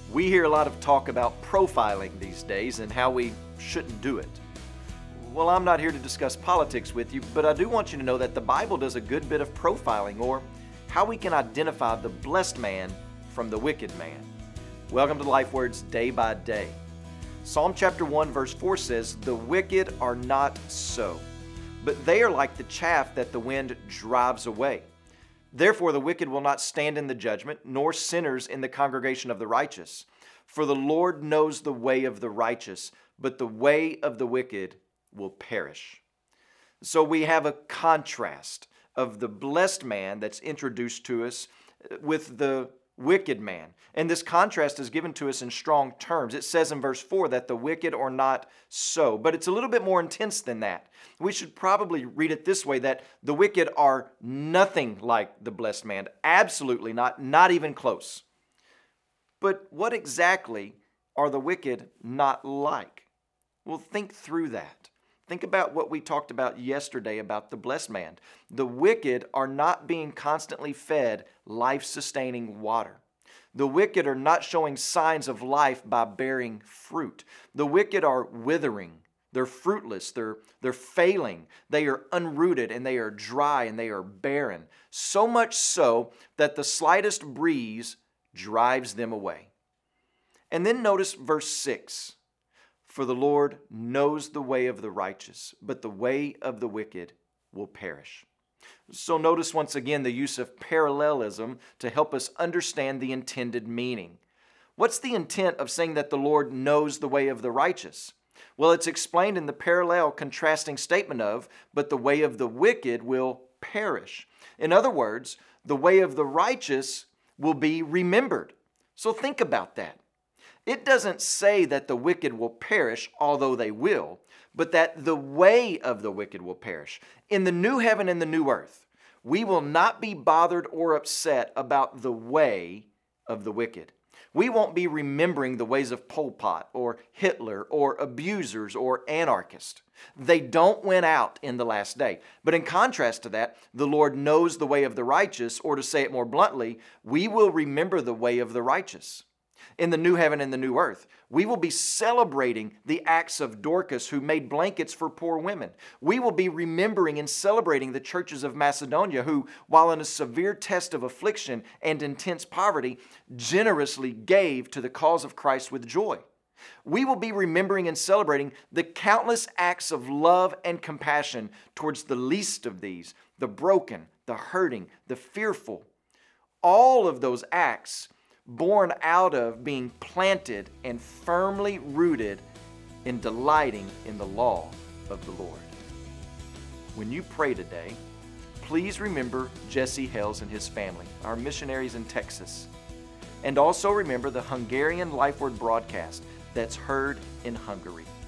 We hear a lot of talk about profiling these days and how we shouldn't do it. Well, I'm not here to discuss politics with you, but I do want you to know that the Bible does a good bit of profiling, or how we can identify the blessed man from the wicked man. Welcome to Life Words Day by Day. Psalm chapter 1 verse 4 says, "The wicked are not so, but they are like the chaff that the wind drives away. Therefore the wicked will not stand in the judgment, nor sinners in the congregation of the righteous. For the Lord knows the way of the righteous, but the way of the wicked will perish." So we have a contrast of the blessed man that's introduced to us with the wicked man. And this contrast is given to us in strong terms. It says in verse 4 that the wicked are not so, but it's a little bit more intense than that. We should probably read it this way, that the wicked are nothing like the blessed man. Absolutely not even close. But what exactly are the wicked not like? Well, think through that. Think about what we talked about yesterday about the blessed man. The wicked are not being constantly fed life-sustaining water. The wicked are not showing signs of life by bearing fruit. The wicked are withering. They're fruitless. They're failing. They are unrooted, and they are dry, and they are barren. So much so that the slightest breeze drives them away. And then notice verse 6. "For the Lord knows the way of the righteous, but the way of the wicked will perish." So notice once again the use of parallelism to help us understand the intended meaning. What's the intent of saying that the Lord knows the way of the righteous? Well, it's explained in the parallel contrasting statement of, "But the way of the wicked will perish." In other words, the way of the righteous will be remembered. So think about that. It doesn't say that the wicked will perish, although they will, but that the way of the wicked will perish. In the new heaven and the new earth, we will not be bothered or upset about the way of the wicked. We won't be remembering the ways of Pol Pot or Hitler or abusers or anarchists. They don't win out in the last day. But in contrast to that, the Lord knows the way of the righteous, or to say it more bluntly, we will remember the way of the righteous. In the new heaven and the new earth, we will be celebrating the acts of Dorcas who made blankets for poor women. We will be remembering and celebrating the churches of Macedonia who, while in a severe test of affliction and intense poverty, generously gave to the cause of Christ with joy. We will be remembering and celebrating the countless acts of love and compassion towards the least of these, the broken, the hurting, the fearful. All of those acts born out of being planted and firmly rooted in delighting in the law of the Lord. When you pray today, please remember Jesse Hales and his family, our missionaries in Texas. And also remember the Hungarian Life Word broadcast that's heard in Hungary.